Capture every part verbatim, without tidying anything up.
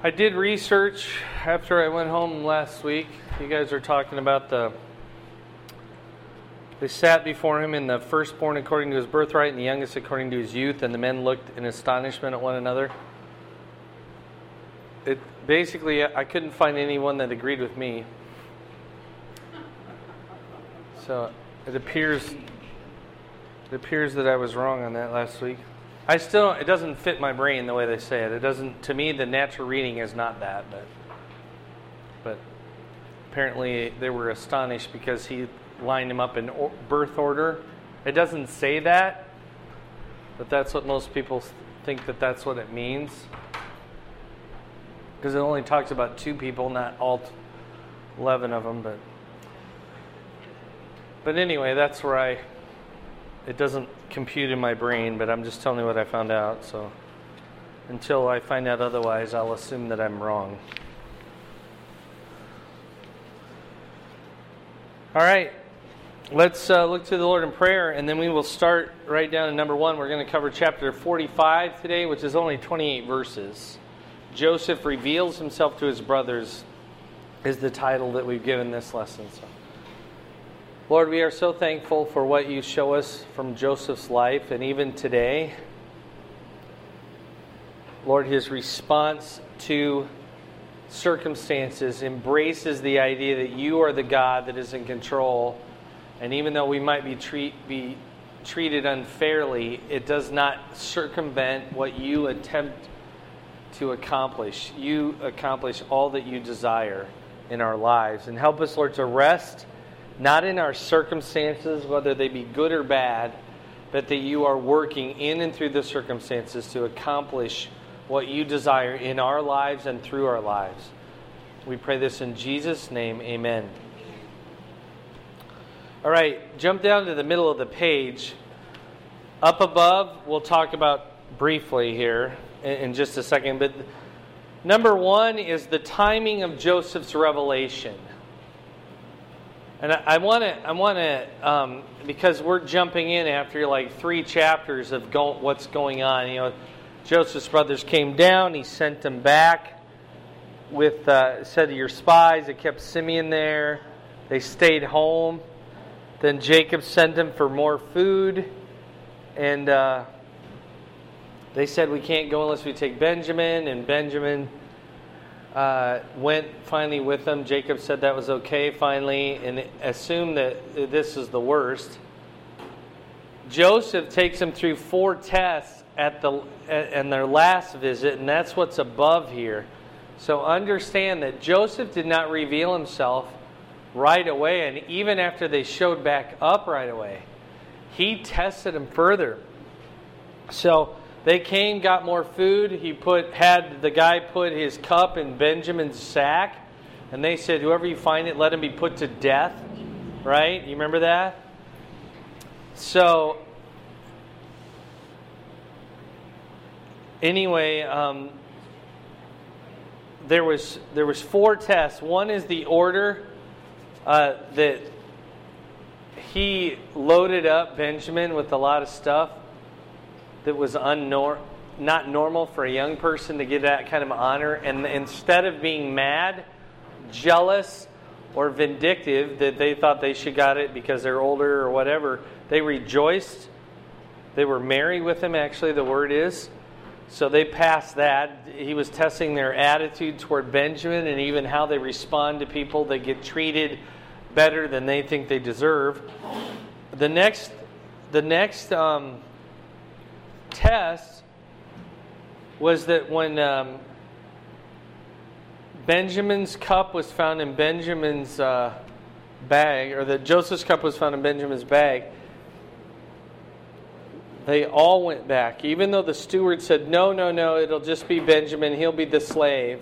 I did research after I went home last week. You guys are talking about the... They sat before him in the firstborn according to his birthright and the youngest according to his youth, and the men looked in astonishment at one another. It basically, I couldn't find anyone that agreed with me. So it appears it appears that I was wrong on that last week. I still, it doesn't fit my brain the way they say it. It doesn't, to me, the natural reading is not that, but but apparently they were astonished because he lined them up in birth order. It doesn't say that, but that's what most people think that that's what it means. Because it only talks about two people, not all eleven of them, but but anyway, that's where I, it doesn't compute in my brain, but I'm just telling you what I found out. So until I find out otherwise, I'll assume that I'm wrong. All right, let's uh, look to the Lord in prayer, and then we will start right down in number one. We're going to cover chapter forty-five today, which is only twenty-eight verses. Joseph reveals himself to his brothers is the title that we've given this lesson. So, Lord, we are so thankful for what you show us from Joseph's life, and even today, Lord, his response to circumstances embraces the idea that you are the God that is in control, and even though we might be treat be treated unfairly, it does not circumvent what you attempt to accomplish. You accomplish all that you desire in our lives. And help us, Lord, to rest not in our circumstances, whether they be good or bad, but that you are working in and through the circumstances to accomplish what you desire in our lives and through our lives. We pray this in Jesus' name, amen. All right, jump down to the middle of the page. Up above, we'll talk about briefly here in just a second, but number one is the timing of Joseph's revelation. And I want to, I want to, um, because we're jumping in after like three chapters of go, what's going on. You know, Joseph's brothers came down. He sent them back with, uh, said to your spies. It kept Simeon there. They stayed home. Then Jacob sent them for more food, and uh, they said we can't go unless we take Benjamin. And Benjamin Uh, went finally with them. Jacob said that was okay finally and assumed that this is the worst. Joseph takes them through four tests at the at, their last visit, and that's what's above here. So understand that Joseph did not reveal himself right away, and even after they showed back up right away, he tested them further. So they came, got more food. He put had the guy put his cup in Benjamin's sack, and they said, "Whoever you find it, let him be put to death." Right? You remember that? So, anyway, um, there was there was four tests. One is the order uh, that he loaded up Benjamin with a lot of stuff that was unnor- not normal for a young person to get that kind of honor. And instead of being mad, jealous, or vindictive that they thought they should got it because they're older or whatever, they rejoiced. They were merry with him, actually, the word is. So they passed that. He was testing their attitude toward Benjamin and even how they respond to people that get treated better than they think they deserve. The next, the next... Um, test was that when um, Benjamin's cup was found in Benjamin's uh, bag, or that Joseph's cup was found in Benjamin's bag, they all went back. Even though the steward said, no, no, no, it'll just be Benjamin, he'll be the slave.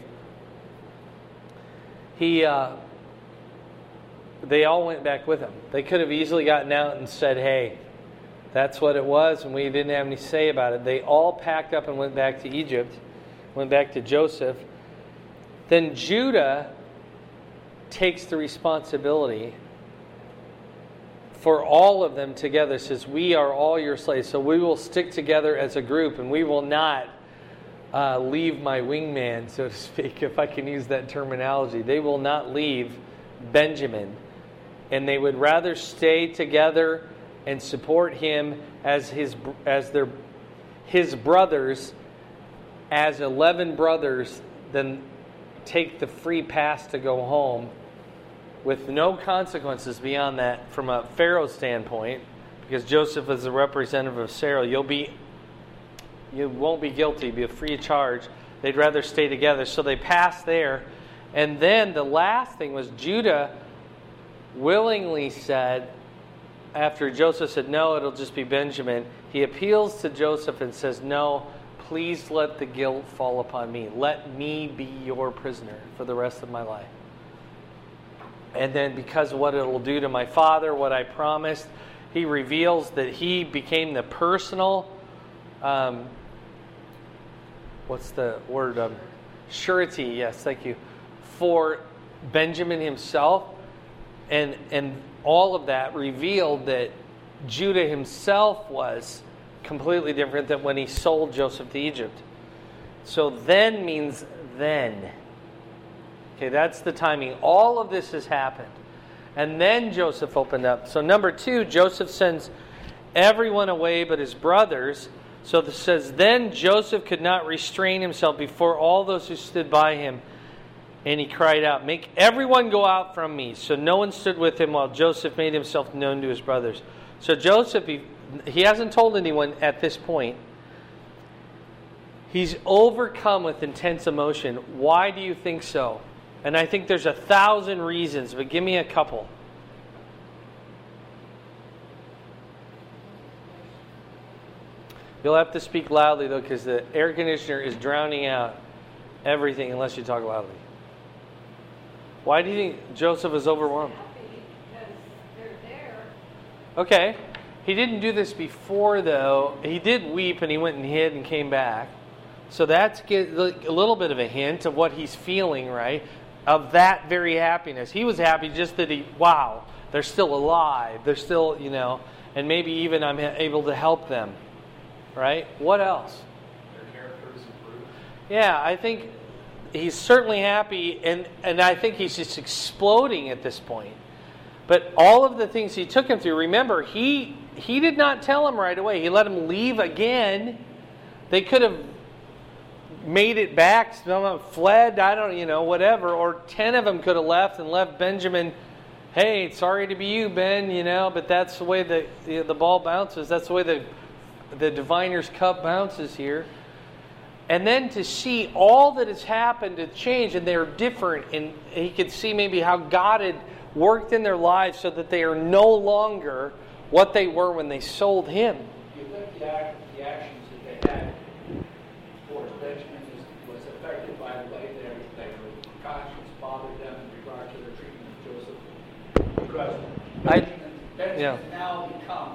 He, uh, they all went back with him. They could have easily gotten out and said, hey, that's what it was, and we didn't have any say about it. They all packed up and went back to Egypt, went back to Joseph. Then Judah takes the responsibility for all of them together, says, we are all your slaves, so we will stick together as a group, and we will not uh, leave my wingman, so to speak, if I can use that terminology. They will not leave Benjamin. And they would rather stay together and support him as his as their his brothers, as eleven brothers, than take the free pass to go home with no consequences beyond that from a Pharaoh standpoint, because Joseph is a representative of Sarah. You'll be you won't be guilty, be free of charge. They'd rather stay together. So they passed there. And then the last thing was Judah willingly said, after Joseph said, no, it'll just be Benjamin, he appeals to Joseph and says, no, please let the guilt fall upon me. Let me be your prisoner for the rest of my life. And then because of what it will do to my father, what I promised, he reveals that he became the personal, um, what's the word? Um, surety, yes, thank you, for Benjamin himself. And and all of that revealed that Judah himself was completely different than when he sold Joseph to Egypt. So then means then. Okay, that's the timing. All of this has happened. And then Joseph opened up. So number two, Joseph sends everyone away but his brothers. So it says, then Joseph could not restrain himself before all those who stood by him. And he cried out, make everyone go out from me. So no one stood with him while Joseph made himself known to his brothers. So Joseph, he, he hasn't told anyone at this point. He's overcome with intense emotion. Why do you think so? And I think there's a thousand reasons, but give me a couple. You'll have to speak loudly, though, because the air conditioner is drowning out everything unless you talk loudly. Why do you think Joseph is overwhelmed? Because they're there. Okay. He didn't do this before, though. He did weep, and he went and hid and came back. So that's a little bit of a hint of what he's feeling, right? Of that very happiness. He was happy just that he, wow, they're still alive. They're still, you know, and maybe even I'm able to help them. Right? What else? Their characters improved. Yeah, I think he's certainly happy, and, and I think he's just exploding at this point. But all of the things he took him through, remember, he he did not tell him right away. He let him leave again. They could have made it back, some of them fled, I don't, you know, whatever. Or ten of them could have left and left Benjamin, hey, sorry to be you, Ben, you know, but that's the way the, the, the ball bounces. That's the way the, the diviner's cup bounces here. And then to see all that has happened to change, and they're different, and he could see maybe how God had worked in their lives so that they are no longer what they were when they sold him. You look at the, act, the actions that they had towards Benjamin was affected by the way their, their conscience bothered them in regard to their treatment of Joseph. Because Benjamin, I, Benjamin yeah. now becomes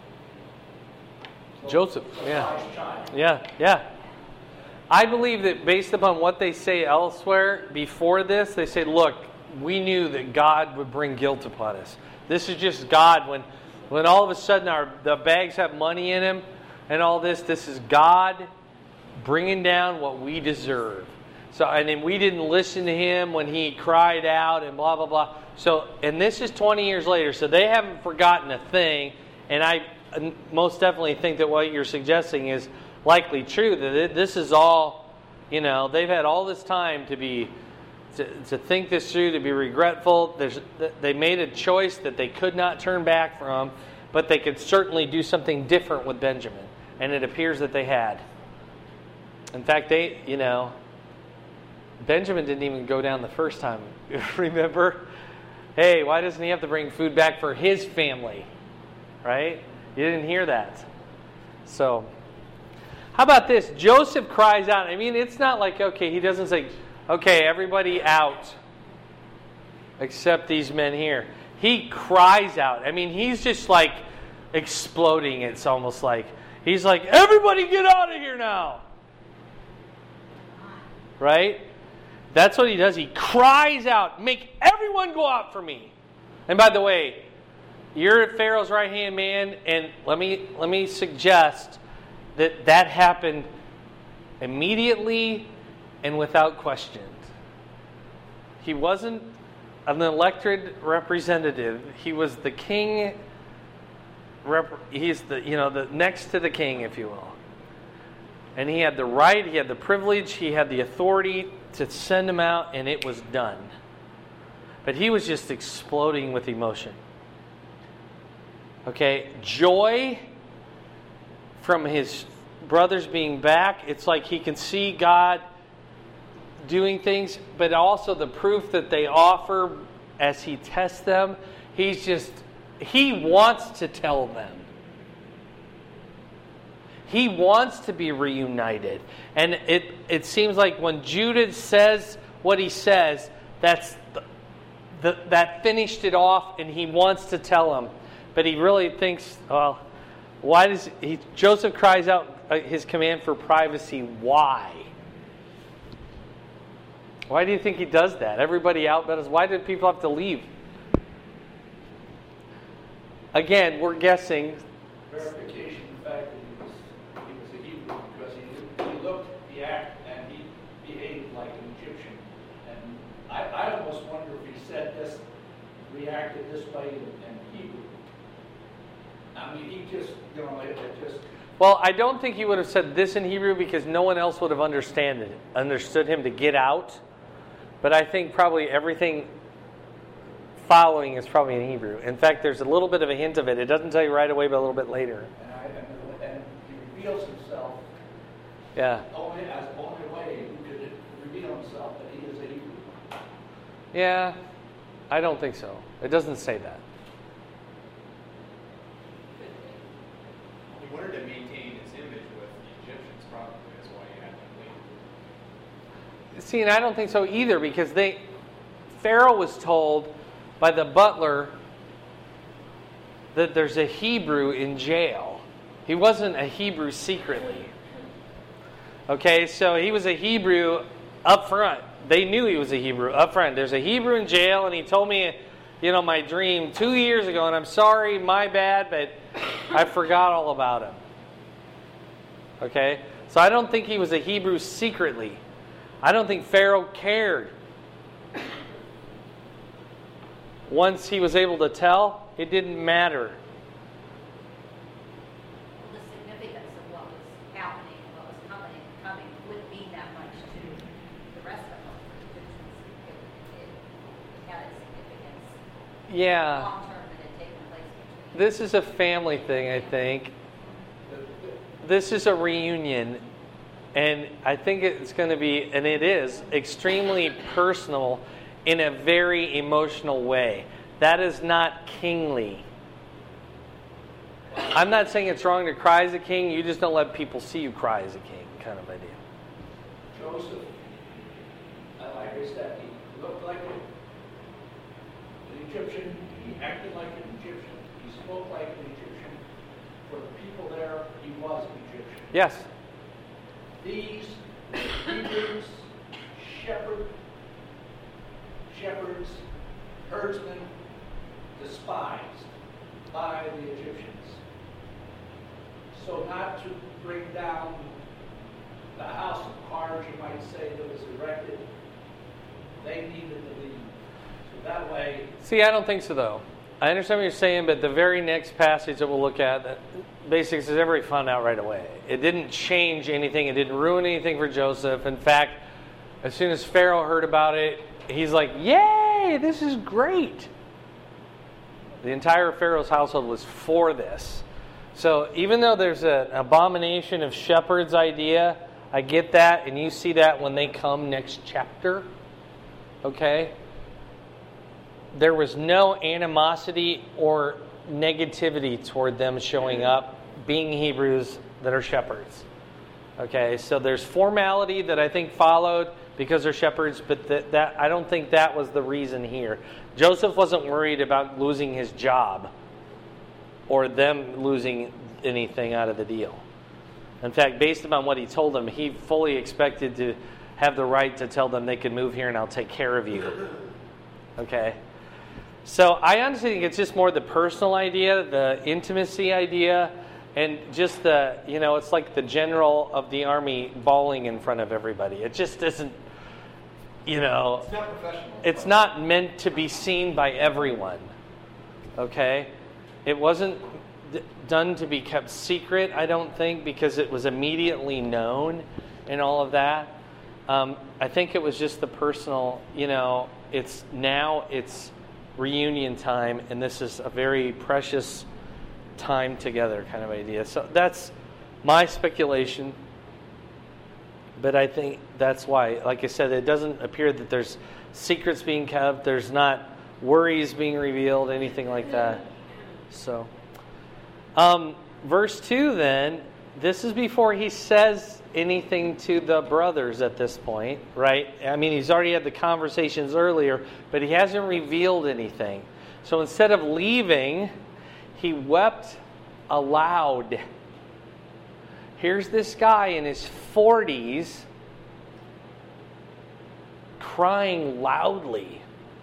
Joseph, the yeah. wise child. Yeah, yeah. I believe that based upon what they say elsewhere before this, they say, look, we knew that God would bring guilt upon us. This is just God. When when all of a sudden our the bags have money in them and all this, this is God bringing down what we deserve. So, and then we didn't listen to him when he cried out and blah, blah, blah. So, and this is twenty years later, so they haven't forgotten a thing. And I most definitely think that what you're suggesting is likely true, that this is all, you know, they've had all this time to be, to, to think this through, to be regretful. There's, they made a choice that they could not turn back from, but they could certainly do something different with Benjamin. And it appears that they had. In fact, they, you know, Benjamin didn't even go down the first time. Remember? Hey, why doesn't he have to bring food back for his family? Right? You didn't hear that. So, how about this? Joseph cries out. I mean, it's not like, okay, he doesn't say, okay, everybody out except these men here. He cries out. I mean, he's just like exploding. It's almost like, he's like, everybody get out of here now. Right? That's what he does. He cries out, make everyone go out for me. And by the way, you're Pharaoh's right-hand man, and let me let me suggest that that happened immediately and without question. He wasn't an elected representative. He was the king. Rep- he's the, you know, the next to the king, if you will. And he had the right, he had the privilege, he had the authority to send him out, and it was done. But he was just exploding with emotion. Okay, joy from his brothers being back. It's like he can see God doing things, but also the proof that they offer as he tests them. He's just, he wants to tell them. He wants to be reunited. And it, it seems like when Judah says what he says, that's the, the, that finished it off, and he wants to tell them. But he really thinks, well, why does he? Joseph cries out his command for privacy. Why? Why do you think he does that? Everybody out, but why did people have to leave? Again, we're guessing. Verification of the fact that he was, he was a Hebrew, because he, he looked, he acted, and he behaved like an Egyptian. And I, I almost wonder if he said this, reacted this way in, in Hebrew. I mean, he just, you know, it, it just... Well, I don't think he would have said this in Hebrew because no one else would have understand it, understood him to get out. But I think probably everything following is probably in Hebrew. In fact, there's a little bit of a hint of it. It doesn't tell you right away, but a little bit later. And, I, and, and he reveals himself. Yeah. Only as the only way he could reveal himself that he is a Hebrew. Yeah, I don't think so. It doesn't say that. He wanted to maintain his image with the Egyptians, probably. That's why he had them leave. See, and I don't think so either, because they, Pharaoh was told by the butler that there's a Hebrew in jail. He wasn't a Hebrew secretly. Okay, so he was a Hebrew up front. They knew he was a Hebrew up front. There's a Hebrew in jail, and he told me, you know, my dream two years ago, and I'm sorry, my bad, but I forgot all about him. Okay, so I don't think he was a Hebrew secretly. I don't think Pharaoh cared. Once he was able to tell, it didn't matter. The significance of what was happening and what was coming and coming wouldn't mean that much to the rest of them. It, it, it had its significance Yeah. long term that had taken place between. This is a family thing, I think. This is a reunion. And I think it's going to be, and it is, extremely personal in a very emotional way. That is not kingly. I'm not saying it's wrong to cry as a king. You just don't let people see you cry as a king, kind of idea. Joseph, uh, like I said, he looked like an Egyptian, he acted like an Egyptian, he spoke like an Egyptian. For the people there, he was an Egyptian. Yes. These Hebrews, shepherd, shepherds, herdsmen, despised by the Egyptians. So not to bring down the house of cards, you might say, that was erected, they needed to leave. So that way... See, I don't think so, though. I understand what you're saying, but the very next passage that we'll look at, that basically says everybody found out right away. It didn't change anything. It didn't ruin anything for Joseph. In fact, as soon as Pharaoh heard about it, he's like, yay, this is great. The entire Pharaoh's household was for this. So even though there's an abomination of shepherds idea, I get that, and you see that when they come next chapter. Okay? There was no animosity or negativity toward them showing up, being Hebrews that are shepherds. Okay, so there's formality that I think followed because they're shepherds, but that, that I don't think that was the reason here. Joseph wasn't worried about losing his job or them losing anything out of the deal. In fact, based upon what he told them, he fully expected to have the right to tell them they could move here and I'll take care of you. Okay? So I honestly think it's just more the personal idea, the intimacy idea, And just the, you know, it's like the general of the army bawling in front of everybody. It just isn't, you know, It's not professional. it's not meant to be seen by everyone. Okay? It wasn't d- done to be kept secret, I don't think, because it was immediately known and all of that. Um, I think it was just the personal, you know, it's now it's reunion time, and this is a very precious time together kind of idea. So that's my speculation. But I think that's why, like I said, it doesn't appear that there's secrets being kept. There's not worries being revealed, anything like that. So, um, verse two then, this is before he says anything to the brothers at this point, right? I mean, he's already had the conversations earlier, but he hasn't revealed anything. So instead of leaving, he wept aloud. Here's this guy in his forties crying loudly.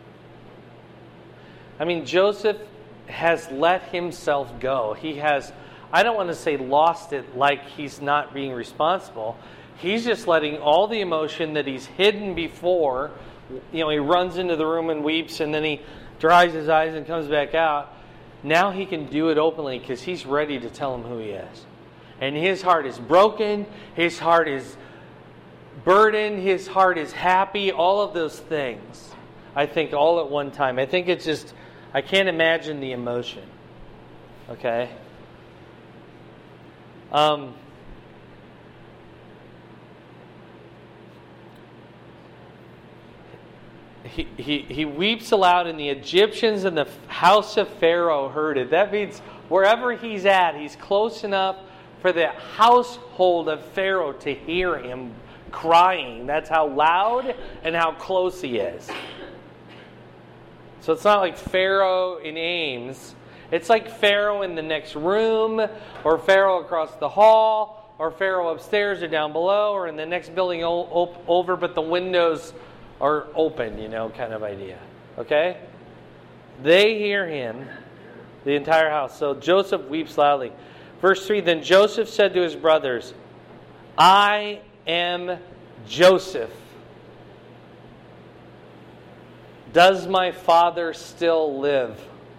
I mean, Joseph has let himself go. He has, I don't want to say lost it like he's not being responsible. He's just letting all the emotion that he's hidden before, you know, he runs into the room and weeps, and then he dries his eyes and comes back out. Now he can do it openly because he's ready to tell him who he is. And his heart is broken, his heart is burdened, his heart is happy, all of those things, I think, all at one time. I think it's just, I can't imagine the emotion. Okay? Um, he, he, he weeps aloud, and the Egyptians and the house of Pharaoh heard it. That means wherever he's at, he's close enough for the household of Pharaoh to hear him crying. That's how loud and how close he is. So it's not like Pharaoh in Ames. It's like Pharaoh in the next room, or Pharaoh across the hall, or Pharaoh upstairs or down below, or in the next building over, but the windows are open, you know, kind of idea. Okay? They hear him, the entire house. So Joseph weeps loudly. Verse three, then Joseph said to his brothers, I am Joseph. Does my father still live?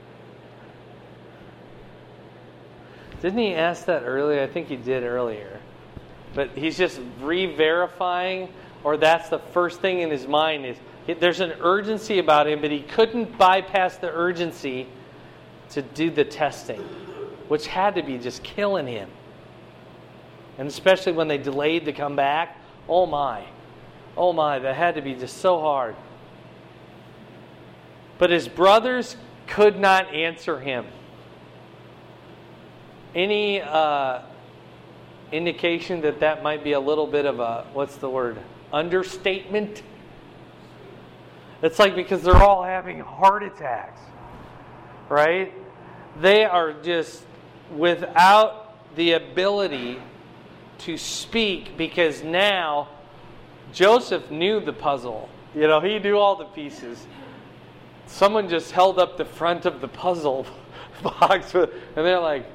Didn't he ask that earlier? I think he did earlier. But he's just re-verifying, or that's the first thing in his mind is, there's an urgency about him, but he couldn't bypass the urgency to do the testing, which had to be just killing him. And especially when they delayed to come back, oh my, oh my, that had to be just so hard. But his brothers could not answer him. Any uh, indication that that might be a little bit of a, what's the word, understatement? It's like because they're all having heart attacks, right? They are just without the ability to speak, because now Joseph knew the puzzle. You know, he knew all the pieces. Someone just held up the front of the puzzle box, with, and they're like,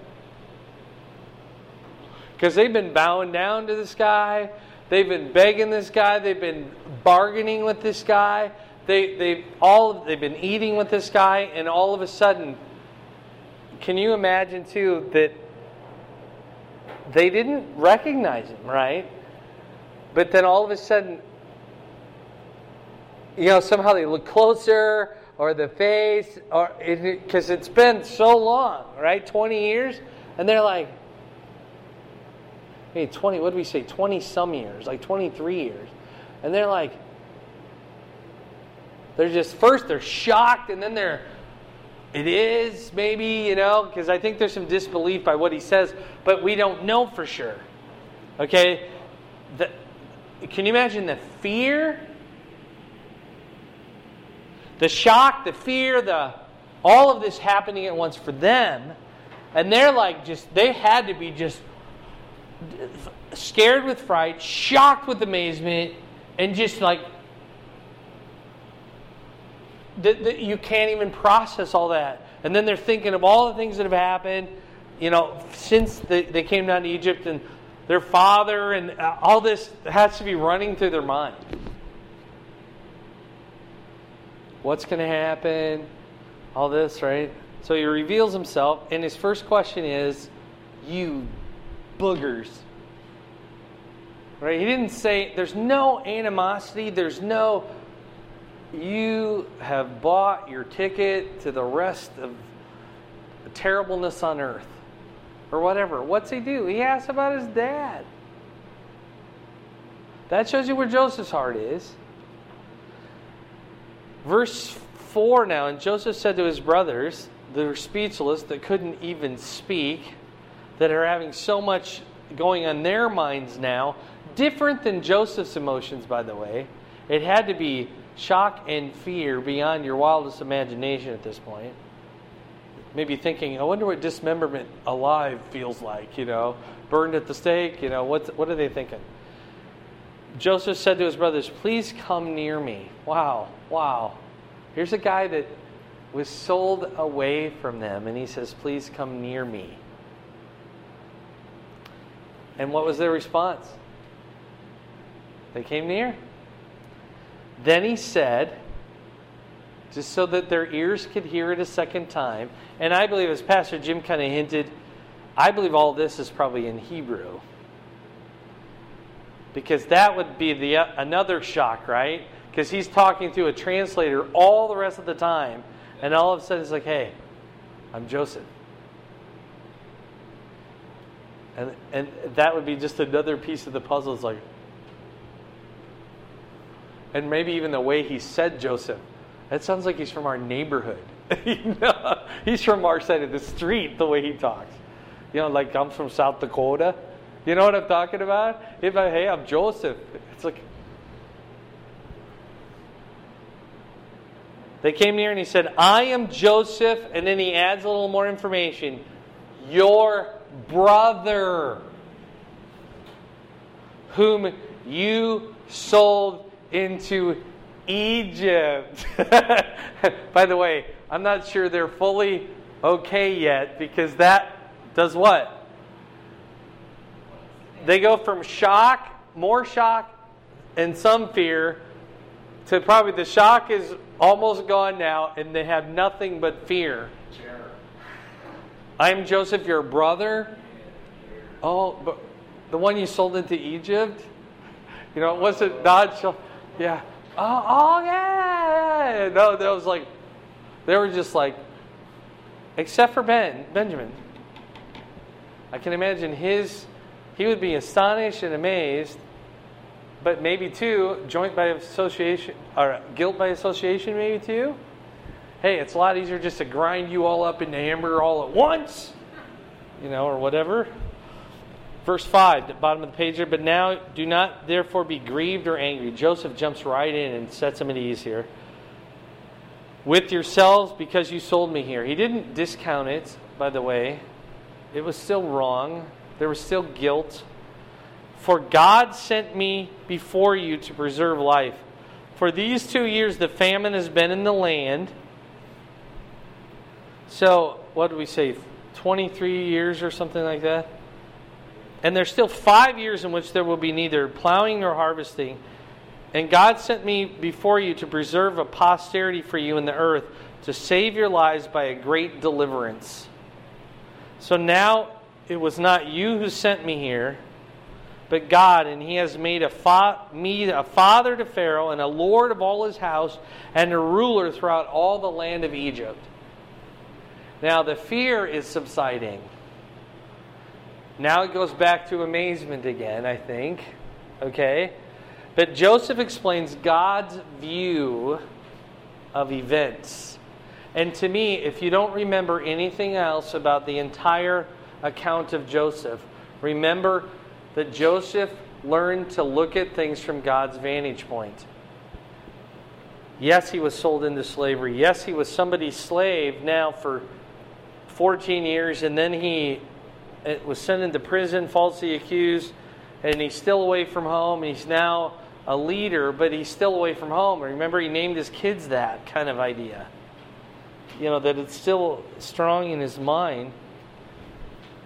because they've been bowing down to this guy, they've been begging this guy, they've been bargaining with this guy, they they all they've been eating with this guy, and all of a sudden, can you imagine too that they didn't recognize him, right? But then all of a sudden, you know, somehow they look closer, or the face, or because it, it's been so long, right? twenty years, and they're like, hey, twenty, what did we say? twenty some years, like twenty-three years. And they're like, they're just, first they're shocked, and then they're, it is, maybe, you know, because I think there's some disbelief by what he says, but we don't know for sure. Okay? The, can you imagine the fear? The shock, the fear, the all of this happening at once for them. And they're like just, they had to be just scared with fright, shocked with amazement, and just like, the, the, you can't even process all that. And then they're thinking of all the things that have happened. you know, since they, they came down to Egypt, and their father and all this has to be running through their mind. What's going to happen? All this, right? So he reveals himself, and his first question is, you boogers. Right? He didn't say, there's no animosity, there's no, you have bought your ticket to the rest of the terribleness on earth. Or whatever. What's he do? He asks about his dad. That shows you where Joseph's heart is. Verse four now, and Joseph said to his brothers, that are speechless, that couldn't even speak, that are having so much going on their minds now, different than Joseph's emotions, by the way. It had to be shock and fear beyond your wildest imagination at this point. Maybe thinking, I wonder what dismemberment alive feels like, you know, burned at the stake, you know, what, what are they thinking? Joseph said to his brothers, please come near me. Wow, wow. Here's a guy that was sold away from them, and he says, please come near me. And what was their response? They came near. Then he said, just so that their ears could hear it a second time, and I believe, as Pastor Jim kind of hinted, I believe all this is probably in Hebrew. Because that would be the uh, another shock, right? Because he's talking to a translator all the rest of the time, and all of a sudden it's like, hey, I'm Joseph. And and that would be just another piece of the puzzle. It's like, and maybe even the way he said Joseph. That sounds like he's from our neighborhood. You know, he's from our side of the street, the way he talks. You know, like I'm from South Dakota. You know what I'm talking about? If I, hey, I'm Joseph. It's like, they came near and he said, I am Joseph. And then he adds a little more information. Your brother, whom you sold into Egypt. By the way, I'm not sure they're fully okay yet, because that does what? They go from shock, more shock, and some fear, to probably the shock is almost gone now, and they have nothing but fear. I'm Joseph, your brother. Oh, but the one you sold into Egypt? You know, was it not? Yeah. Oh, oh yeah. No, that was like, they were just like, except for Ben, Benjamin. I can imagine his, he would be astonished and amazed, but maybe too, joint by association, or guilt by association maybe too. Hey, it's a lot easier just to grind you all up into hamburger all at once, you know, or whatever. Verse five, the bottom of the page here. But now do not therefore be grieved or angry. Joseph jumps right in and sets him at ease here. With yourselves, because you sold me here. He didn't discount it, by the way. It was still wrong. There was still guilt. For God sent me before you to preserve life. For these two years the famine has been in the land. So, what did we say? twenty-three years or something like that? And there's still five years in which there will be neither plowing nor harvesting. And God sent me before you to preserve a posterity for you in the earth, to save your lives by a great deliverance. So now it was not you who sent me here, but God, and He has made a fa- me a father to Pharaoh, and a lord of all his house, and a ruler throughout all the land of Egypt. Now the fear is subsiding. Now it goes back to amazement again, I think. Okay? But Joseph explains God's view of events. And to me, if you don't remember anything else about the entire account of Joseph, remember that Joseph learned to look at things from God's vantage point. Yes, he was sold into slavery. Yes, he was somebody's slave now for fourteen years, and then he was sent into prison, falsely accused, and he's still away from home. He's now a leader, but he's still away from home. Remember, he named his kids that kind of idea. You know, that it's still strong in his mind.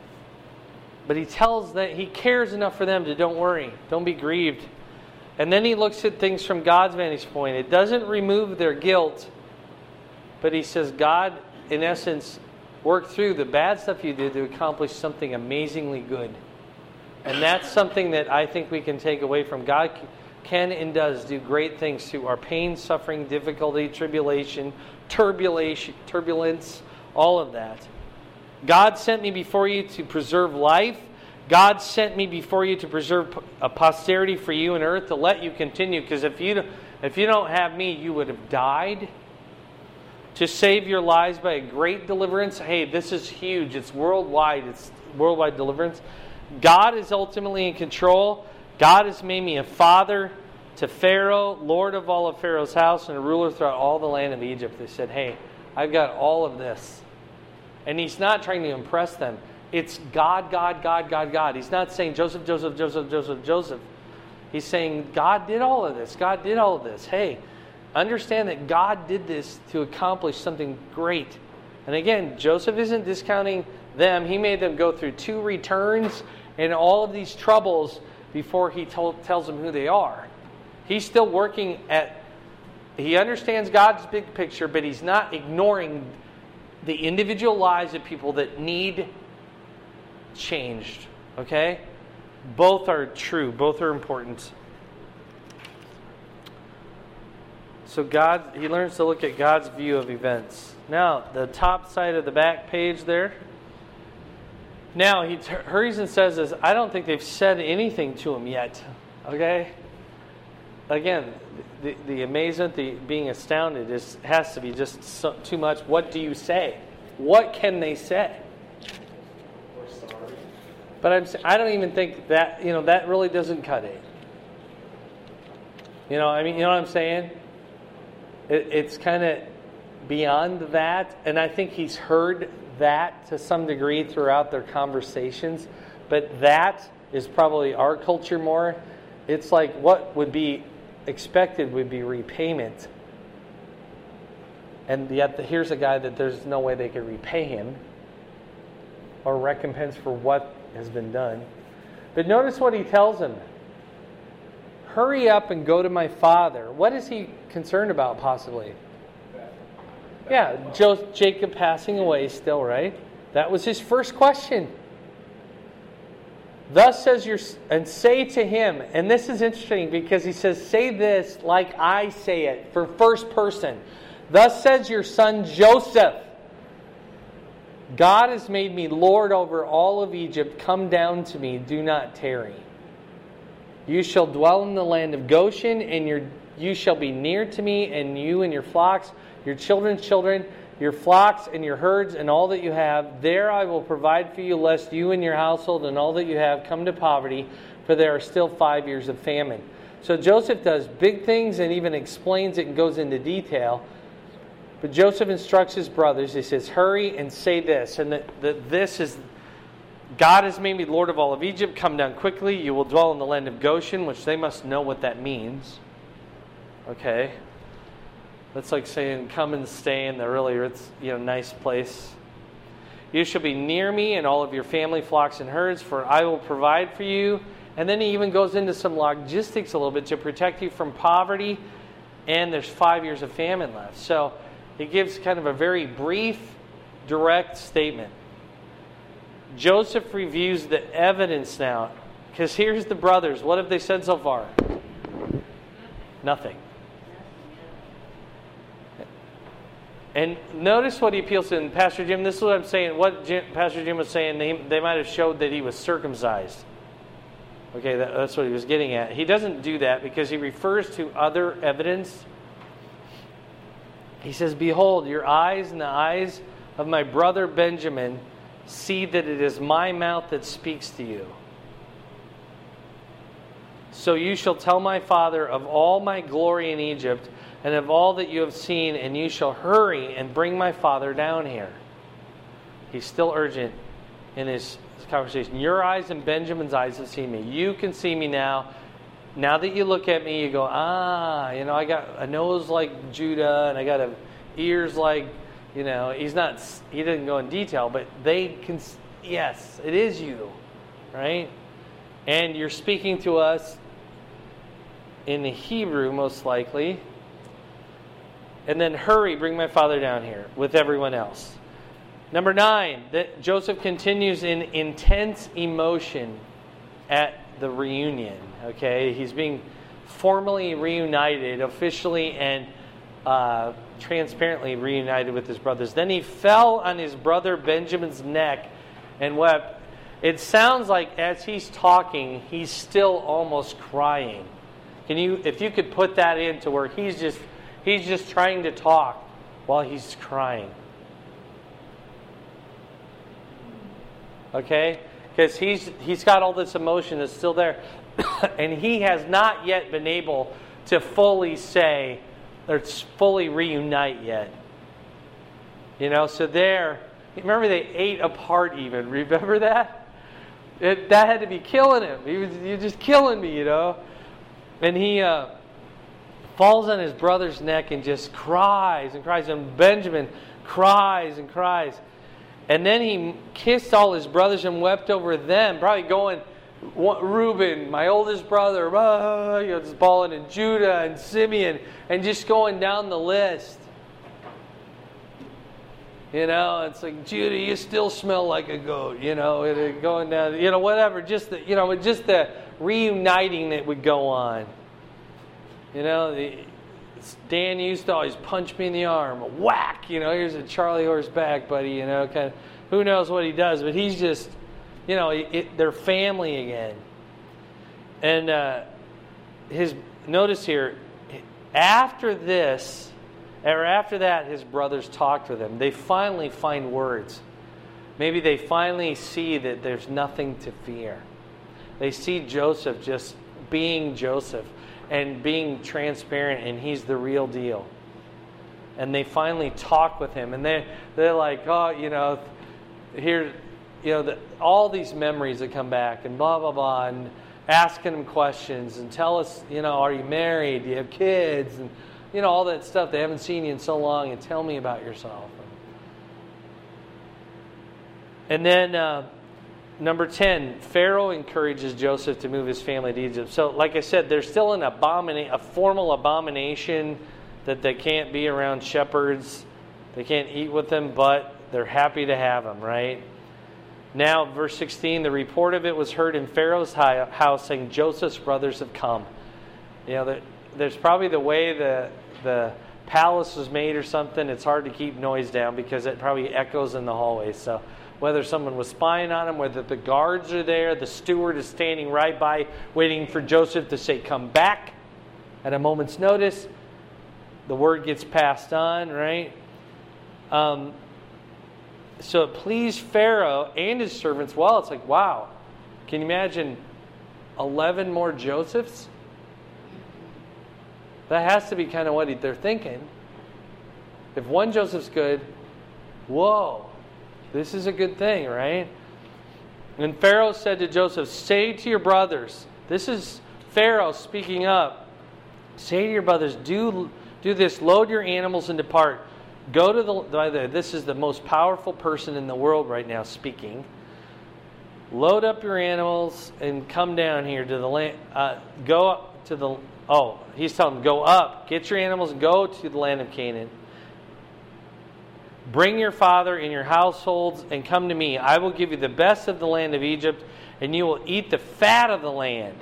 But he tells that he cares enough for them to don't worry, don't be grieved. And then he looks at things from God's vantage point. It doesn't remove their guilt, but he says, God, in essence, worked through the bad stuff you did to accomplish something amazingly good. And that's something that I think we can take away from God. Can and does do great things through our pain, suffering, difficulty, tribulation, turbulence, turbulence, all of that. God sent me before you to preserve life. God sent me before you to preserve a posterity for you on earth, to let you continue. Because if you, if you don't have me, you would have died. To save your lives by a great deliverance. Hey, this is huge. It's worldwide. It's worldwide deliverance. God is ultimately in control. God has made me a father to Pharaoh, Lord of all of Pharaoh's house, and a ruler throughout all the land of Egypt. They said, hey, I've got all of this. And he's not trying to impress them. It's God, God, God, God, God. He's not saying Joseph, Joseph, Joseph, Joseph, Joseph. He's saying God did all of this. God did all of this. Hey, understand that God did this to accomplish something great. And again, Joseph isn't discounting them. He made them go through two returns and all of these troubles before he told, tells them who they are. He's still working at, he understands God's big picture, but he's not ignoring the individual lives of people that need changed. Okay? Both are true. Both are important. So God, he learns to look at God's view of events. Now, the top side of the back page there. Now, he t- hurries and says this, I don't think they've said anything to him yet. Okay? Again, the, the amazement, the being astounded is, has to be just so, too much. What do you say? What can they say? We're sorry. But I'm, I don't even think that, you know, that really doesn't cut it. You know, I mean, you know what I'm saying? It, it's kind of beyond that. And I think he's heard that to some degree throughout their conversations. But that is probably our culture more. It's like what would be expected would be repayment. And yet here's a guy that there's no way they could repay him or recompense for what has been done. But notice what he tells him. Hurry up and go to my father. What is he concerned about possibly? Yeah, jo- Jacob passing away still, right? That was his first question. Thus says your, and say to him, and this is interesting because he says, say this like I say it, for first person. Thus says your son Joseph, God has made me Lord over all of Egypt. Come down to me, do not tarry. You shall dwell in the land of Goshen, and your, you shall be near to me, and you and your flocks, your children's children, your flocks and your herds, and all that you have. There I will provide for you, lest you and your household and all that you have come to poverty, for there are still five years of famine. So Joseph does big things and even explains it and goes into detail. But Joseph instructs his brothers. He says, hurry and say this. And that, that this is, God has made me Lord of all of Egypt. Come down quickly. You will dwell in the land of Goshen, which they must know what that means. Okay. That's like saying, come and stay in the really, it's, you know, nice place. You shall be near me and all of your family, flocks, and herds, for I will provide for you. And then he even goes into some logistics a little bit to protect you from poverty. And there's five years of famine left. So he gives kind of a very brief, direct statement. Joseph reviews the evidence now. Because here's the brothers. What have they said so far? Nothing. And notice what he appeals to. And Pastor Jim, this is what I'm saying. What Jim, Pastor Jim was saying, they, they might have showed that he was circumcised. Okay, that, that's what he was getting at. He doesn't do that because he refers to other evidence. He says, behold, your eyes and the eyes of my brother Benjamin see that it is my mouth that speaks to you. So you shall tell my father of all my glory in Egypt, and of all that you have seen, and you shall hurry and bring my father down here. He's still urgent in his conversation. Your eyes and Benjamin's eyes have seen me. You can see me now. Now that you look at me, you go, ah, you know, I got a nose like Judah, and I got a ears like, you know, he's not, he didn't go in detail, but they can, yes, it is you. right? And you're speaking to us in the Hebrew, most likely. And then hurry, bring my father down here with everyone else. Number nine, that Joseph continues in intense emotion at the reunion. Okay, he's being formally reunited, officially and uh, transparently reunited with his brothers. Then he fell on his brother Benjamin's neck and wept. It sounds like as he's talking, he's still almost crying. Can you, if you could put that into where he's just he's just trying to talk while he's crying. Okay? Because he's he's got all this emotion that's still there. And he has not yet been able to fully say, or fully reunite yet. You know, so there, remember they ate apart even. Remember that? It, that had to be killing him. He was, you're just killing me, you know. And he uh, falls on his brother's neck and just cries and cries. And Benjamin cries and cries. And then he kissed all his brothers and wept over them, probably going, Reuben, my oldest brother, uh, you know, just bawling, and Judah and Simeon, and just going down the list. You know, it's like, Judah, you still smell like a goat. You know, it, going down, you know, whatever. Just the, you know, just the reuniting that would go on. You know, the, Dan used to always punch me in the arm, whack. You know, here's a Charlie horse back, buddy. You know, kind of, who knows what he does, but he's just, you know, it, it, they're family again. And uh, his notice here, after this. Or after that, his brothers talked with him. They finally find words. Maybe they finally see that there's nothing to fear. They see Joseph just being Joseph and being transparent, and he's the real deal. And they finally talk with him, and they they're like, oh, you know, here, you know, the, all these memories that come back, and blah blah blah, and asking him questions, and tell us, you know, are you married? Do you have kids? And you know, all that stuff. They haven't seen you in so long, and tell me about yourself. And then uh, number ten, Pharaoh encourages Joseph to move his family to Egypt. So, like I said, there's still an abomina- a formal abomination that they can't be around shepherds. They can't eat with them, but they're happy to have them, right? Now, verse sixteen, the report of it was heard in Pharaoh's house, saying, Joseph's brothers have come. You know, there's probably the way the the palace was made or something. It's hard to keep noise down because it probably echoes in the hallways. So whether someone was spying on him, whether the guards are there, the steward is standing right by waiting for Joseph to say, come back at a moment's notice. The word gets passed on, right? Um, so it pleased Pharaoh and his servants well. It's like, wow. Can you imagine eleven more Josephs? That has to be kind of what they're thinking. If one Joseph's good, whoa, this is a good thing, right? And Pharaoh said to Joseph, say to your brothers, this is Pharaoh speaking up, say to your brothers, do, do this, load your animals and depart. Go to the, by the way, this is the most powerful person in the world right now speaking. Load up your animals and come down here to the land, uh, go up to the Oh, he's telling them, go up, get your animals, and go to the land of Canaan. Bring your father and your households and come to me. I will give you the best of the land of Egypt, and you will eat the fat of the land.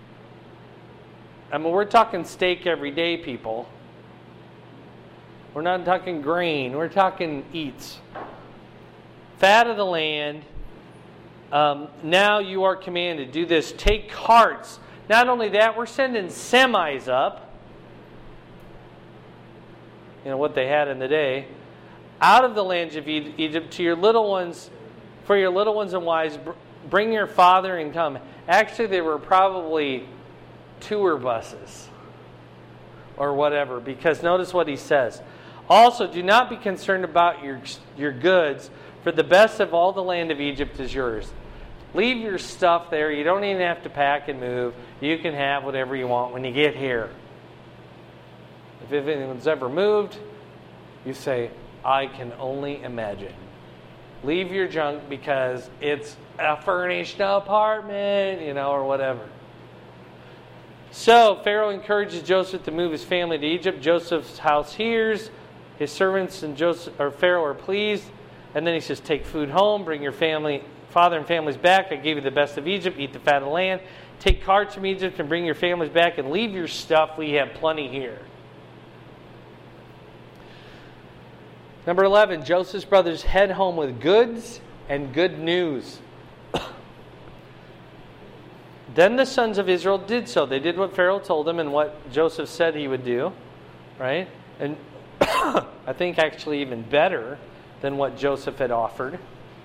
I mean, we're talking steak every day, people. We're not talking grain. We're talking eats. Fat of the land. Um, now you are commanded, do this. Take carts. Not only that, we're sending semis up. You know, what they had in the day. Out of the land of Egypt to your little ones, for your little ones and wives, bring your father and come. Actually, they were probably tour buses or whatever, because notice what he says. Also, do not be concerned about your, your goods, for the best of all the land of Egypt is yours. Leave your stuff there. You don't even have to pack and move. You can have whatever you want when you get here. If anyone's ever moved, you say, I can only imagine. Leave your junk because it's a furnished apartment, you know, or whatever. So Pharaoh encourages Joseph to move his family to Egypt. Joseph's house hears. His servants and Joseph or Pharaoh are pleased. And then he says, take food home, bring your family, father and families back. I gave you the best of Egypt. Eat the fat of the land. Take carts from Egypt and bring your families back and leave your stuff. We have plenty here. Number eleven, Joseph's brothers head home with goods and good news. Then the sons of Israel did so. They did what Pharaoh told them and what Joseph said he would do, right? And I think actually even better than what Joseph had offered.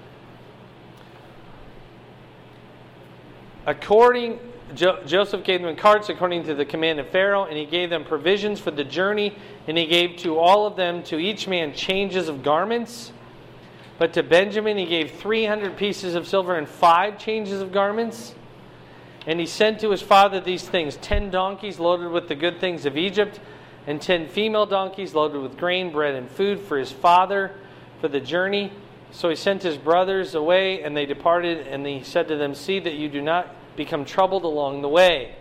According, jo- Joseph gave them carts according to the command of Pharaoh, and he gave them provisions for the journey, and he gave to all of them, to each man, changes of garments. But to Benjamin he gave three hundred pieces of silver and five changes of garments. And he sent to his father these things, ten donkeys loaded with the good things of Egypt, and ten female donkeys loaded with grain, bread, and food for his father for the journey. So he sent his brothers away, and they departed, and he said to them, see that you do not become troubled along the way.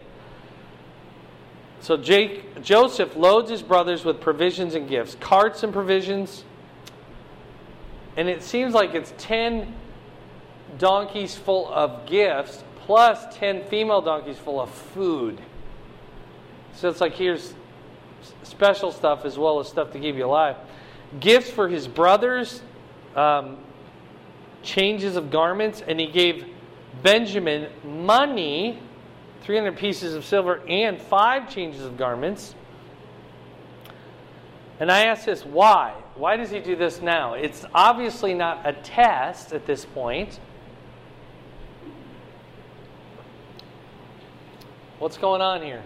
So Jake, Joseph loads his brothers with provisions and gifts, carts and provisions, and it seems like it's ten donkeys full of gifts, plus ten female donkeys full of food. So it's like here's special stuff as well as stuff to keep you alive. Gifts for his brothers, um, changes of garments, and he gave Benjamin money, three hundred pieces of silver, and five changes of garments. And I ask this, why? Why does he do this now? It's obviously not a test at this point. What's going on here?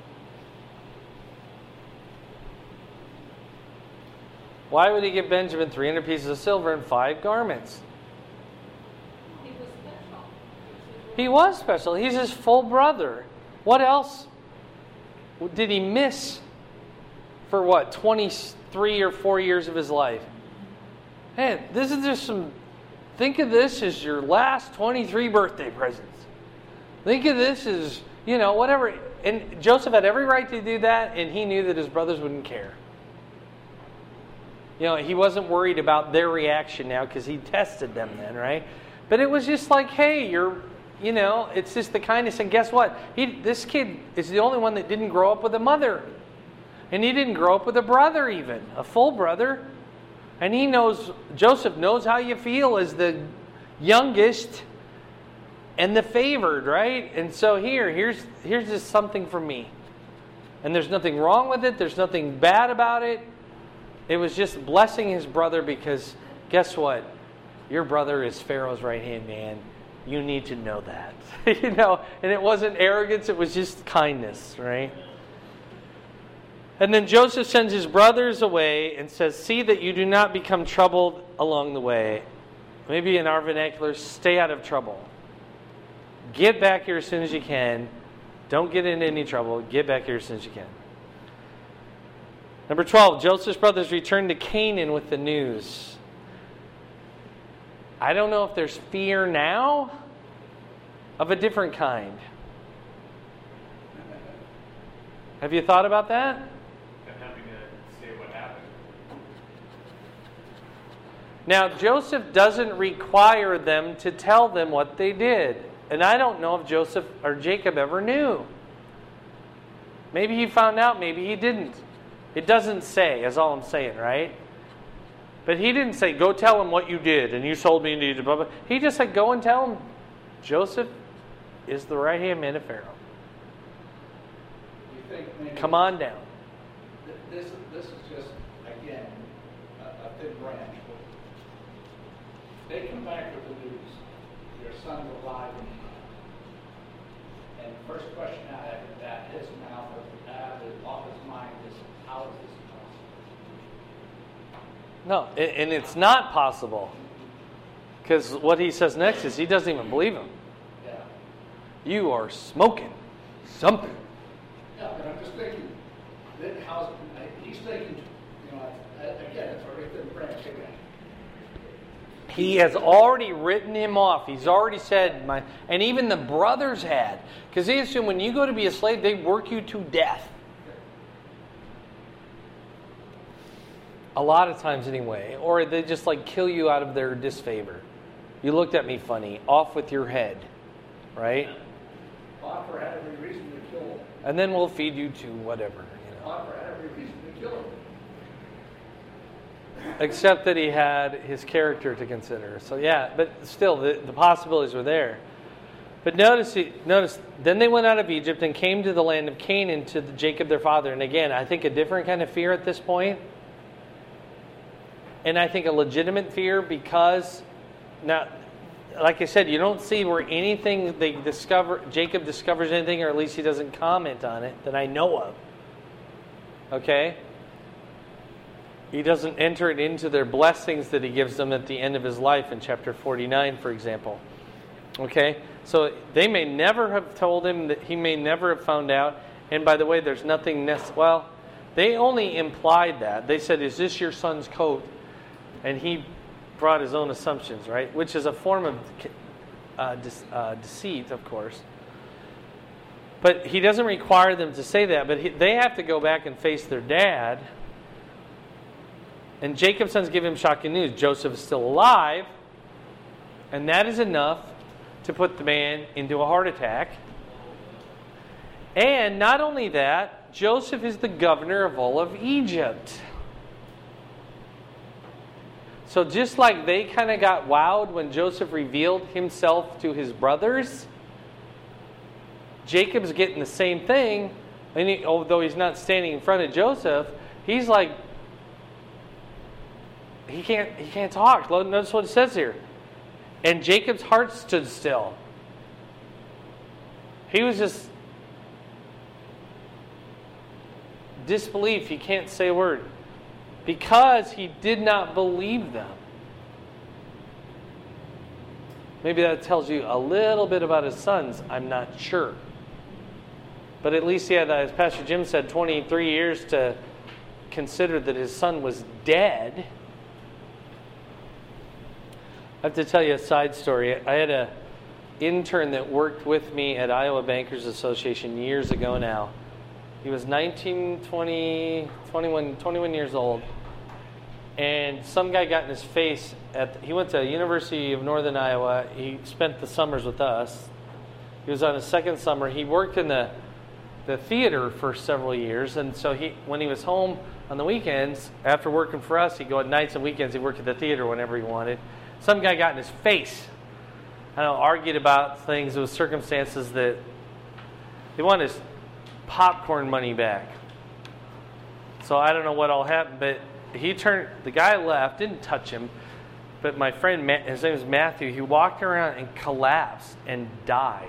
Why would he give Benjamin three hundred pieces of silver and five garments? He was special. He was special. He's his full brother. What else did he miss for what, twenty-three or four years of his life? Man, this is just some, think of this as your last twenty-three birthday presents. Think of this as, you know, whatever. And Joseph had every right to do that, and he knew that his brothers wouldn't care. You know, he wasn't worried about their reaction now because he tested them then, right? But it was just like, hey, you're, you know, it's just the kindness. And guess what? He, this kid is the only one that didn't grow up with a mother. And he didn't grow up with a brother even, a full brother. And he knows, Joseph knows how you feel as the youngest and the favored, right? And so here, here's here's just something for me. And there's nothing wrong with it. There's nothing bad about it. It was just blessing his brother because guess what? Your brother is Pharaoh's right-hand man. You need to know that. You know, and it wasn't arrogance, it was just kindness, right? And then Joseph sends his brothers away and says, see that you do not become troubled along the way. Maybe in our vernacular, stay out of trouble. Get back here as soon as you can. Don't get into any trouble. Get back here as soon as you can. Number twelve, Joseph's brothers returned to Canaan with the news. I don't know if there's fear now of a different kind. Have you thought about that? I'm happy to say what happened. Now, Joseph doesn't require them to tell them what they did. And I don't know if Joseph or Jacob ever knew. Maybe he found out, maybe he didn't. It doesn't say, is all I'm saying, right? But he didn't say, go tell him what you did, and you sold me into Egypt. Blah, blah. He just said, go and tell him, Joseph is the right-hand man of Pharaoh. You think maybe Come on down. th- This, this is just, again, a, a thin branch. They come back with the news, your son's alive and well. And the first question out of that, his mouth, or out of his, off his mind is, how is this possible? No, and it's not possible. Because what he says next is he doesn't even believe him. Yeah. You are smoking something. Yeah, but I'm just thinking, that how's, he's thinking, you know, again, it's a very thin branch again. He has already written him off. He's already said, my, and even the brothers had. Because they assume when you go to be a slave, they work you to death. A lot of times anyway. Or they just like kill you out of their disfavor. You looked at me funny. Off with your head. Right? Potiphar had every reason to kill him. And then we'll feed you to whatever. You know. Potiphar had every reason to kill him. Except that he had his character to consider. So yeah, but still, the, the possibilities were there. But notice, notice, then they went out of Egypt and came to the land of Canaan to the Jacob their father. And again, I think a different kind of fear at this point. And I think a legitimate fear because, now, like I said, you don't see where anything they discover, Jacob discovers anything, or at least he doesn't comment on it that I know of. Okay? He doesn't enter it into their blessings that he gives them at the end of his life in chapter forty-nine, for example. Okay? So they may never have told him, that he may never have found out. And by the way, there's nothing, nec- well, they only implied that. They said, is this your son's coat? And he brought his own assumptions, right? Which is a form of uh, de- uh, deceit, of course. But he doesn't require them to say that. But he, they have to go back and face their dad. And Jacob's sons give him shocking news. Joseph is still alive. And that is enough to put the man into a heart attack. And not only that, Joseph is the governor of all of Egypt. So just like they kind of got wowed when Joseph revealed himself to his brothers, Jacob's getting the same thing. And he, although he's not standing in front of Joseph, he's like, he can't he can't talk. Notice what it says here. And Jacob's heart stood still. He was just disbelief. He can't say a word. Because he did not believe them. Maybe that tells you a little bit about his sons. I'm not sure. But at least he had, as Pastor Jim said, twenty-three years to consider that his son was dead. I have to tell you a side story. I had an intern that worked with me at Iowa Bankers Association years ago now. He was nineteen, twenty, twenty-one, twenty-one years old. And some guy got in his face. At the, he went to University of Northern Iowa. He spent the summers with us. He was on his second summer. He worked in the, the theater for several years. And so he, when he was home on the weekends, after working for us, he'd go at nights and weekends. He worked at the theater whenever he wanted. Some guy got in his face. I don't know, argued about things. It was circumstances that they wanted his popcorn money back. So I don't know what all happened, but he turned, the guy left, didn't touch him, but my friend, his name was Matthew, he walked around and collapsed and died.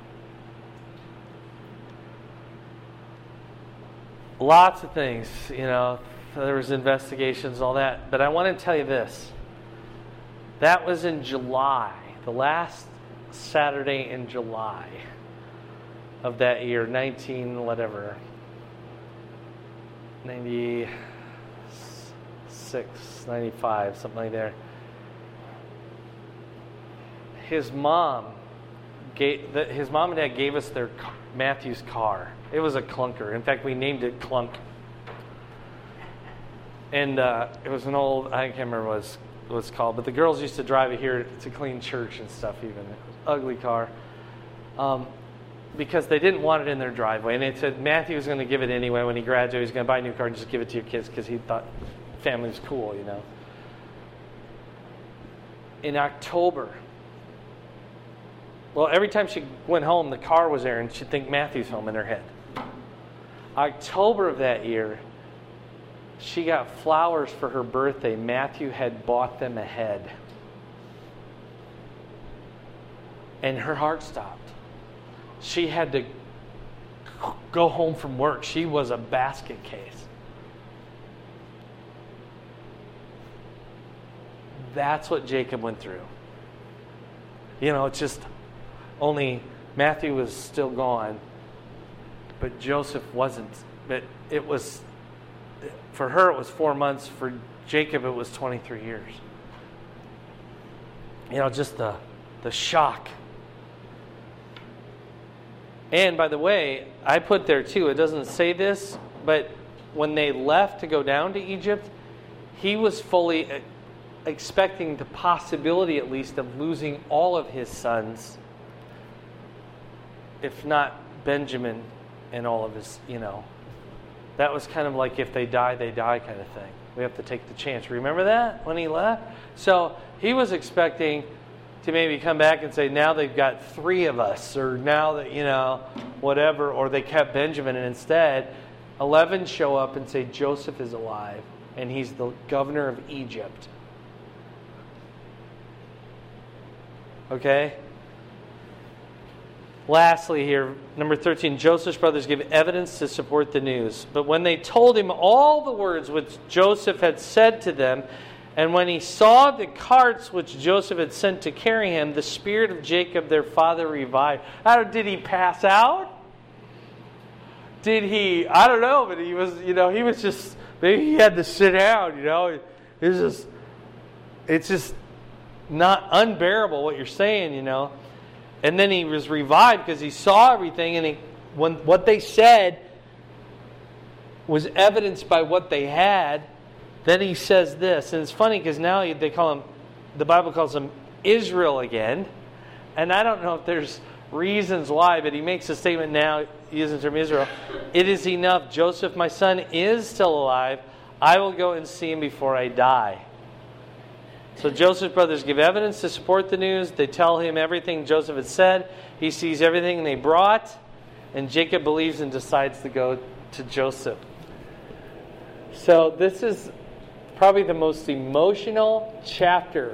Lots of things, you know, there was investigations, all that, but I want to tell you this. That was in July, the last Saturday in July of that year, nineteen whatever, ninety-six, ninety-five, something like that. His mom gave, the, his mom and dad gave us their Matthew's car. It was a clunker. In fact, we named it Clunk. And uh, it was an old, I can't remember what it was. Was called, but the girls used to drive it here to clean church and stuff. Even it was an ugly car, um, because they didn't want it in their driveway. And they said Matthew was going to give it anyway when he graduated. He was going to buy a new car and just give it to your kids because he thought family was cool, you know. In October, well, every time she went home, the car was there, and she'd think Matthew's home in her head. October of that year, she got flowers for her birthday. Matthew had bought them ahead. And her heart stopped. She had to go home from work. She was a basket case. That's what Jacob went through. You know, it's just only Matthew was still gone, but Joseph wasn't. But it was... For her, it was four months. For Jacob, it was twenty-three years. You know, just the the shock. And by the way, I put there too, it doesn't say this, but when they left to go down to Egypt, he was fully expecting the possibility at least of losing all of his sons, if not Benjamin and all of his, you know. That was kind of like if they die, they die kind of thing. We have to take the chance. Remember that when he left? So he was expecting to maybe come back and say, now they've got three of us, or now that, you know, whatever, or they kept Benjamin, and instead, eleven show up and say Joseph is alive, and he's the governor of Egypt. Okay? Lastly here, number thirteen, Joseph's brothers give evidence to support the news. But when they told him all the words which Joseph had said to them, and when he saw the carts which Joseph had sent to carry him, the spirit of Jacob their father revived. How did he pass out? Did he, I don't know, but he was, you know, he was just, maybe he had to sit down, you know. It's just, it's just not unbearable what you're saying, you know. And then he was revived because he saw everything, and he, when what they said was evidenced by what they had. Then he says this, and it's funny because now they call him, the Bible calls him Israel again, and I don't know if there's reasons why, but he makes a statement now using the term Israel. It is enough. Joseph, my son, is still alive. I will go and see him before I die. So Joseph's brothers give evidence to support the news. They tell him everything Joseph had said. He sees everything they brought, and Jacob believes and decides to go to Joseph. So this is probably the most emotional chapter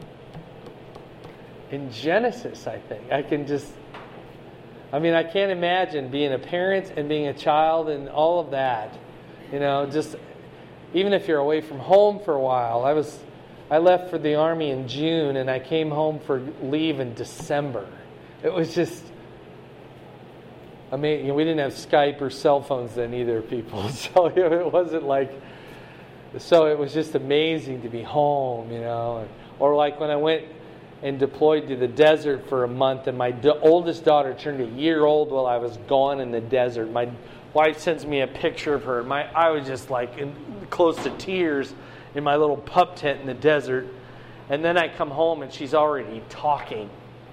in Genesis, I think. I can just, I mean, I can't imagine being a parent and being a child and all of that. You know, just, even if you're away from home for a while. I was, I left for the Army in June, and I came home for leave in December. It was just, I mean, you know, we didn't have Skype or cell phones then either, people. So you know, it wasn't like, so it was just amazing to be home, you know. Or like when I went and deployed to the desert for a month, and my d- oldest daughter turned a year old while I was gone in the desert. My wife sends me a picture of her. My I was just like in, close to tears in my little pup tent in the desert. And then I come home and she's already talking.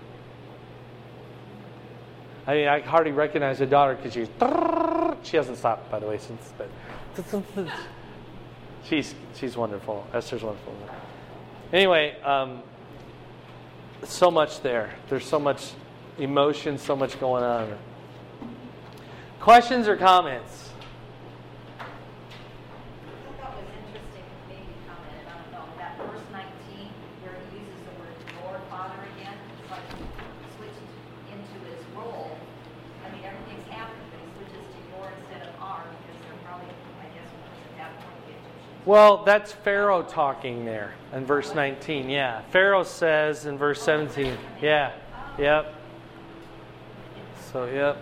I mean, I hardly recognize her daughter because she's... She hasn't stopped, by the way, since... But she's she's wonderful. Esther's wonderful. Anyway, um, so much there. There's so much emotion, so much going on. Questions or comments? I thought was interesting, maybe comment, I don't know, that verse nineteen, where he uses the word Lord, Father again, it's like he switched into his role. I mean, everything's happened, but he switches to your instead of our, because they're probably, I guess, at that point, the Egyptians. Well, that's Pharaoh talking there in verse nineteen, yeah. Pharaoh says in verse seventeen, yeah, yep. So, yep.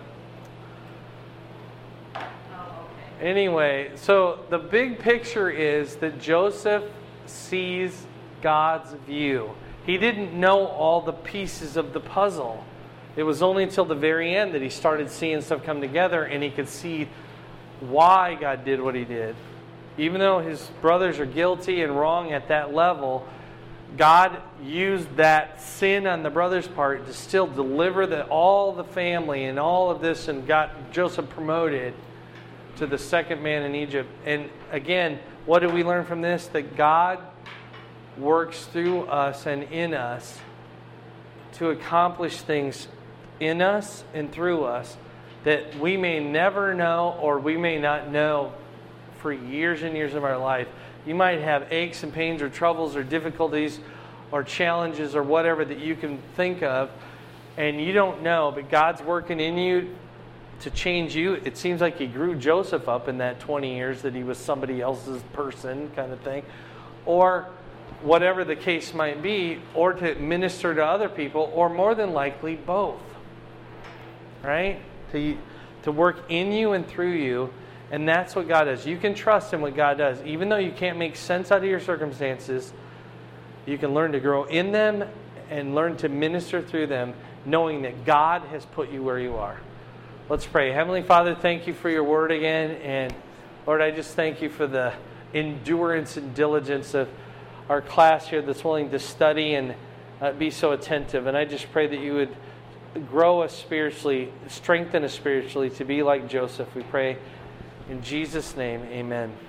Anyway, so the big picture is that Joseph sees God's view. He didn't know all the pieces of the puzzle. It was only until the very end that he started seeing stuff come together, and he could see why God did what he did. Even though his brothers are guilty and wrong at that level, God used that sin on the brothers' part to still deliver the, all the family and all of this, and got Joseph promoted to the second man in Egypt. And again, what do we learn from this? That God works through us and in us to accomplish things in us and through us that we may never know, or we may not know for years and years of our life. You might have aches and pains or troubles or difficulties or challenges or whatever that you can think of, and you don't know, but God's working in you to change you. It seems like he grew Joseph up in that twenty years, that he was somebody else's person kind of thing. Or whatever the case might be, or to minister to other people, or more than likely both. Right? To, to work in you and through you. And that's what God does. You can trust in what God does. Even though you can't make sense out of your circumstances, you can learn to grow in them and learn to minister through them, knowing that God has put you where you are. Let's pray. Heavenly Father, thank you for your word again. And Lord, I just thank you for the endurance and diligence of our class here that's willing to study and uh, be so attentive. And I just pray that you would grow us spiritually, strengthen us spiritually to be like Joseph. We pray in Jesus' name, amen.